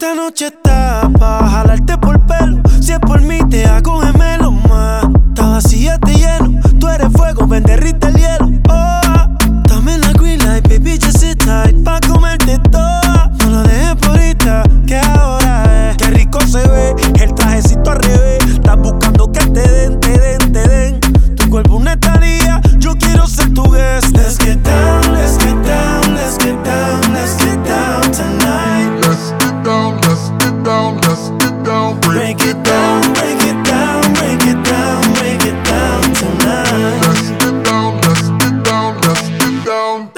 Esta noche está pa' jalarte por pelo. Si es por mí te hago gemelo más. Esta vacía te lleno. Tú eres fuego, ven derrite el hielo. Oh, dame la green light, baby, just sit tight pa' comerte toda. No lo dejes por ahorita, que ahora es. Qué rico se ve, el trajecito al revés. Estás buscando que te den, te den, te den. Tu cuerpo una estadía, yo quiero ser tu guest. Let's get down, let's get down, let's get down, let's get down tonight. Let's get down, let's get down, let's get down. Break it down, break it down, break it down, break it down tonight. Let's get down, let's get down, let's get down.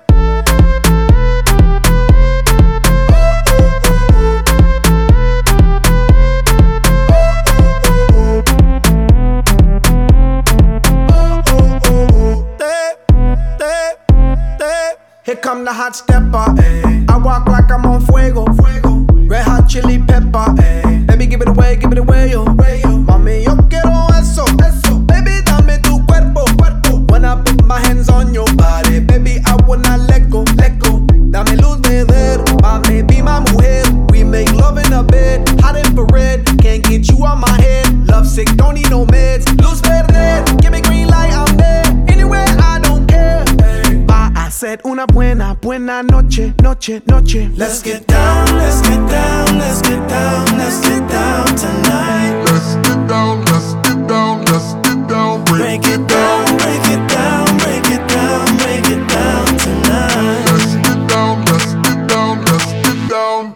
Here come the hot stepper. I walk like I'm on fuego. Red hot chili pepper. Baby, give it away, yo. Mami, yo quiero eso. Baby, dame tu cuerpo. When I put my hands on your body, baby, I will not let go. Dame luz verde, mami, be my mujer. We make love in a bed, hot infrared. Can't get you on my head. Love sick, don't need no meds. Luz verde, give me green light, I'm there. Anywhere, I don't care. Said una buena noche. Let's get down, let's get down, let's get down, let's get down tonight. Let's get down, let's get down, let's get down. Break it down, break it down, break it down, break it down tonight. Let's get down, let's get down, let's get down.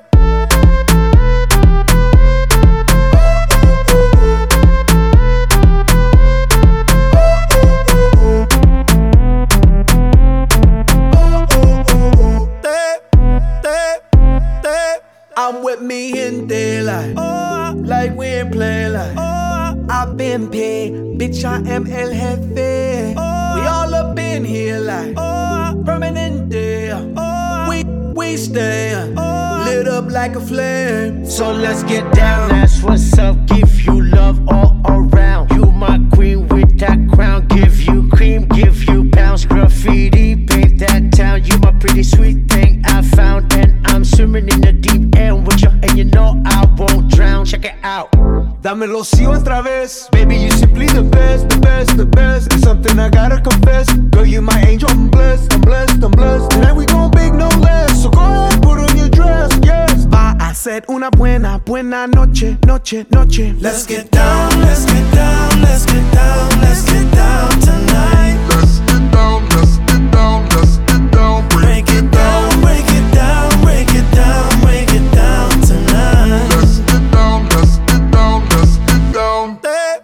I'm with me in daylight, like we ain't play like. I've been paid, bitch, I am el jefe. We all up in here like permanent day. We stay lit up like a flame. So let's get down, that's what's up. Give you love all around. You my queen with that crown. Give you cream, give you pounds. Graffiti, paint that town. You my pretty sweet thing I found. And I'm swimming in the deep end with you. And you know I won't drown. Check it out. Dámelo sí otra vez. Baby, you simply the best, the best, the best. There's something I gotta confess. Girl, you my angel, I'm blessed, I'm blessed, I'm blessed. Tonight we gon' big no less. So go ahead, put on your dress, yes. I said una buena noche. Let's get down, let's get down, let's get down, let's get down tonight. Let's get down, let's get down, let's get down. Break it down, break it down, break it down, break it down tonight. Let's get down, let's get down, let's get down.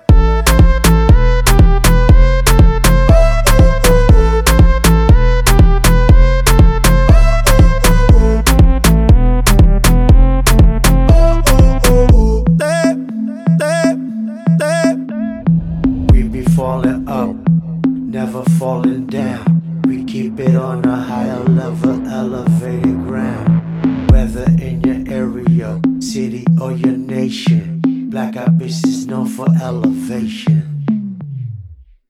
We be falling up, never falling down. We keep it on a higher level, elevated ground. Whether in your area, city, or your nation, Black Eyed Peas is known for elevation.